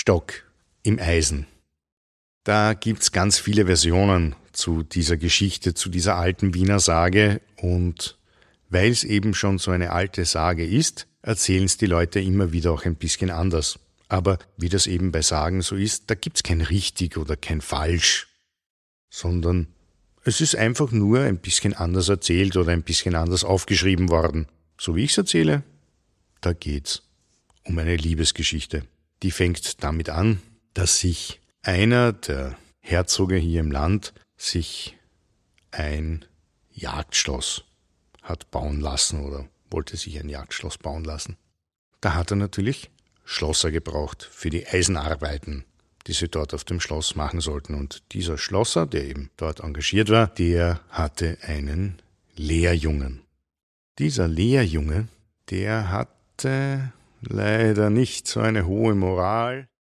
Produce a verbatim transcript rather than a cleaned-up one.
Stock im Eisen. Da gibt's ganz viele Versionen zu dieser Geschichte, zu dieser alten Wiener Sage, und weil es eben schon so eine alte Sage ist, erzählen es die Leute immer wieder auch ein bisschen anders. Aber wie das eben bei Sagen so ist, da gibt's kein richtig oder kein falsch, sondern es ist einfach nur ein bisschen anders erzählt oder ein bisschen anders aufgeschrieben worden. So wie ich es erzähle, da geht's um eine Liebesgeschichte. Die fängt damit an, dass sich einer der Herzoge hier im Land sich ein Jagdschloss hat bauen lassen oder wollte sich ein Jagdschloss bauen lassen. Da hat er natürlich Schlosser gebraucht für die Eisenarbeiten, die sie dort auf dem Schloss machen sollten. Und dieser Schlosser, der eben dort engagiert war, der hatte einen Lehrjungen. Dieser Lehrjunge, der hatte leider nicht so eine hohe Moral.